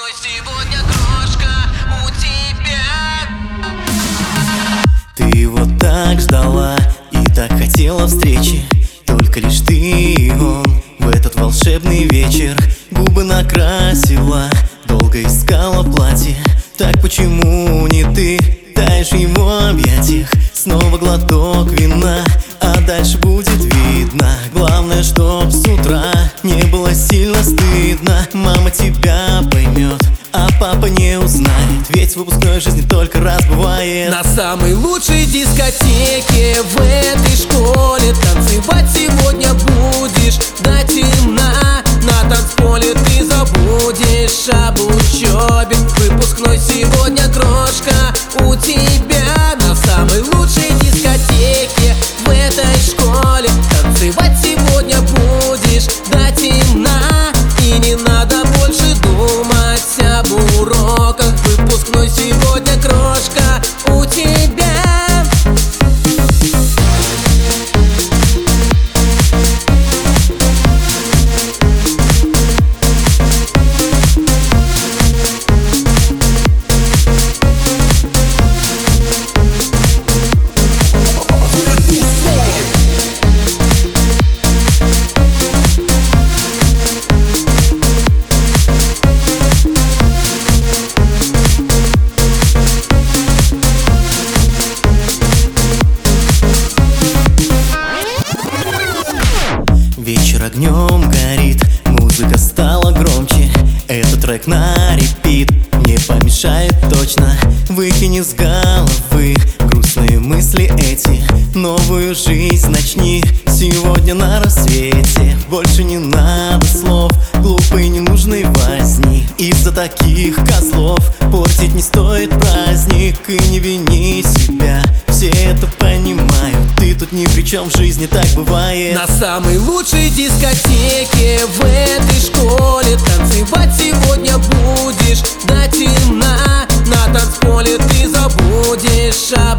выпускной сегодня, крошка, у тебя. Ты его так ждала и так хотела встречи, только лишь ты и он. В этот волшебный вечер губы накрасила, долго искала платье. Так почему не ты таешь в его объятиях? Снова глоток вина, а дальше будет видно. Главное, чтоб с утра не было сильно стыдно. Мама тебя поймет, а папа не узнает, ведь в выпускной жизни только раз бывает. На самой лучшей дискотеке в этой школе танцевать сегодня будешь до темна. На танцполе ты забудешь об учебе. Выпускной сегодня, крошка, у тебя. На самой лучшей дискотеке в этой школе танцевать сегодня будешь до темна. И не надо больше думать об уроках. Выпускной сегодня, крошка, у тебя. Вечер огнем горит, музыка стала громче. Этот трек на репит не помешает точно. Выкини с головы грустные мысли эти. Новую жизнь начни сегодня на рассвете. Больше не надо слов, глупой ненужной возни. Из-за таких козлов портить не стоит праздник. И не вини себя, все это понимают. Ты тут ни при чем, в жизни так бывает. На самой лучшей дискотеке в этой школе танцевать сегодня будешь до темна. На танцполе ты забудешь